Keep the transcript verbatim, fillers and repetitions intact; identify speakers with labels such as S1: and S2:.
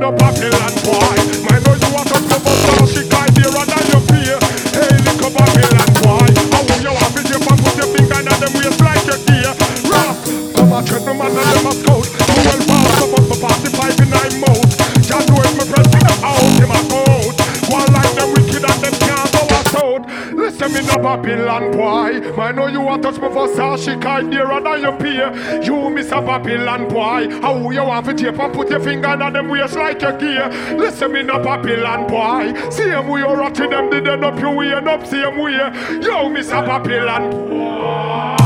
S1: no Babylon boy. I know you want to touch me for some she can't hear and then you fear. Hey, little Babylon boy. How you want to jump and put your finger in them waist like your gear? Rough, come on, tread no man and them a scout. You well pass up up the forty-five in nine mouth. Just do it, my friend, in the out, him a out. One like them wicked and them can't go out. Listen me no Babylon boy. I know you want to touch me for some she can't hear and then you fear. You miss a Babylon boy. How you want to tape and put your finger in them waist like your gear? Listen me no Babylon boy. Same way you rock to them, they end up you way and up same way. You miss a Babylon boy.